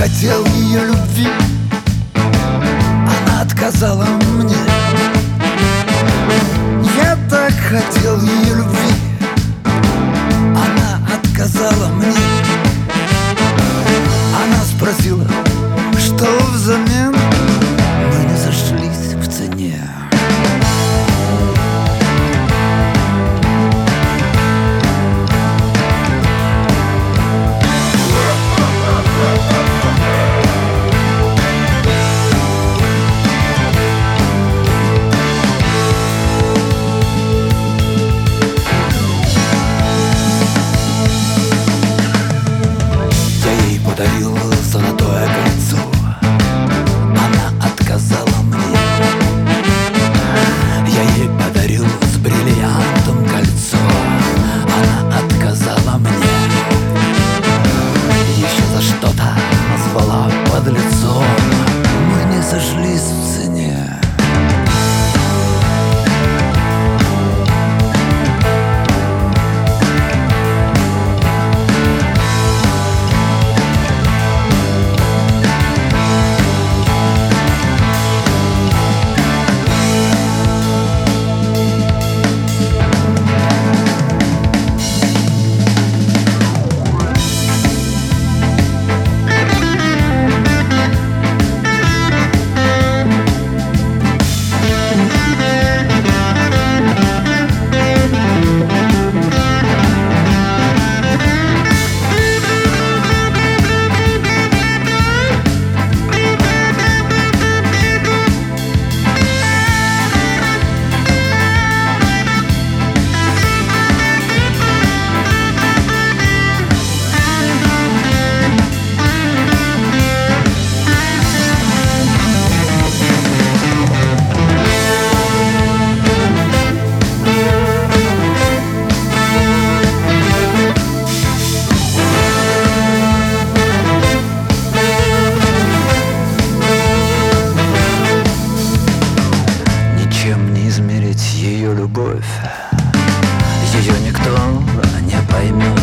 хотел ее любви, она отказала мне. Я так хотел ее любви, она отказала мне. Она спросила, что взамен, мы не сошлись в цене. Подарил золотое кольцо, она отказала мне. Я ей подарил с бриллиантом кольцо, она отказала мне. Еще за что-то назвала подлецом, мы не сошлись в цене. Ее любовь, ее никто не поймет.